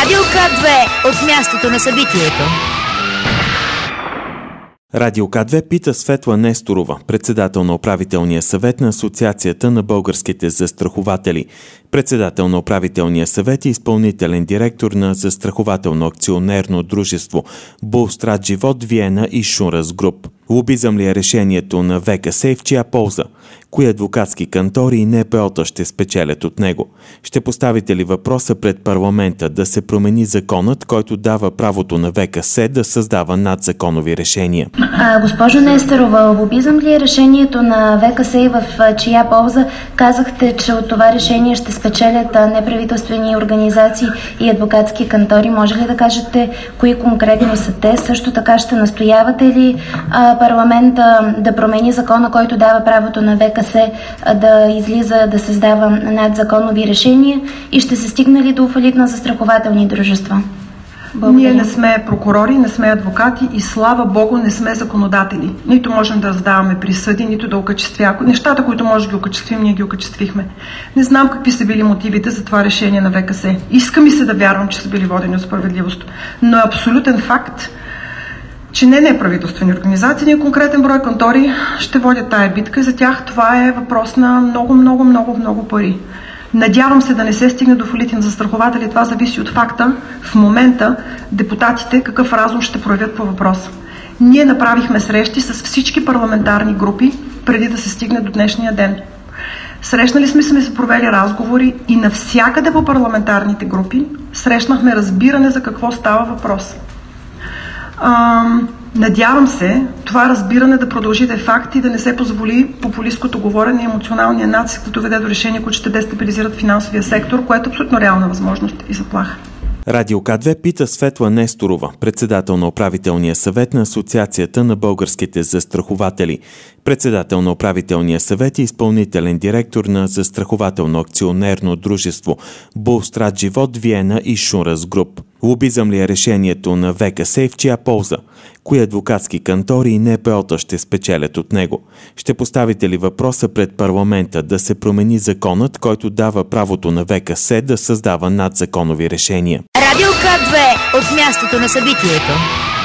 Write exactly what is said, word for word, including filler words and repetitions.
Радио К две от мястото на събитието. Радио К две пита Светла Несторова, председател на управителния съвет на Асоциацията на българските застрахователи, председател на управителния съвет и изпълнителен директор на застрахователно акционерно дружество Булстрат Живот Виена Иншурънс Груп. Лобизъм ли е решението на В К С и в чия полза? Кои адвокатски кантори и Н П О-та ще спечелят от него? Ще поставите ли въпроса пред парламента да се промени законът, който дава правото на В К С да създава надзаконови решения? А, госпожо Несторова, лобизъм ли е решението на В К С и в чия полза? Казахте, че от това решение ще спечелят неправителствени организации и адвокатски кантори. Може ли да кажете кои конкретно са те? Също така ще настоявате ли а, парламента да промени закона, който дава правото на В К С да излиза, да създава надзаконови решения, и ще се стигне ли до фалит на застрахователни дружества? Благодаря. Ние не сме прокурори, не сме адвокати и слава Богу не сме законодатели. Нито можем да раздаваме присъди, нито да окачествя. Нещата, които може да ги окачествим, ние ги окачествихме. Не знам какви са били мотивите за това решение на В К С. Иска ми се да вярвам, че са били водени от справедливост. Но е абсолютен факт, че не неправителствени организации, ни конкретен брой кантори ще водят тая битка и за тях това е въпрос на много, много, много, много пари. Надявам се да не се стигне до фалити на застрахователи. Това зависи от факта в момента депутатите какъв разум ще проявят по въпроса. Ние направихме срещи с всички парламентарни групи преди да се стигне до днешния ден. Срещнали сме, сме се провели разговори и навсякъде по парламентарните групи срещнахме разбиране за какво става въпрос. Ам, надявам се това разбиране да продължи да е факт и да не се позволи популисткото говорене и емоционалния натиск да доведе до решения, които ще дестабилизират финансовия сектор, което е абсолютно реална възможност и заплаха. Радио К две пита Светла Несторова, председател на управителния съвет на Асоциацията на българските застрахователи, председател на управителния съвет и изпълнителен директор на застрахователно акционерно дружество Булстрат Живот Виена Иншурънс Груп. Лобизъм ли е решението на В К С и в чия полза? Кои адвокатски кантори и Н П О-та ще спечелят от него? Ще поставите ли въпроса пред парламента да се промени законът, който дава правото на В К С да създава надзаконови решения? Радио К две от мястото на събитието.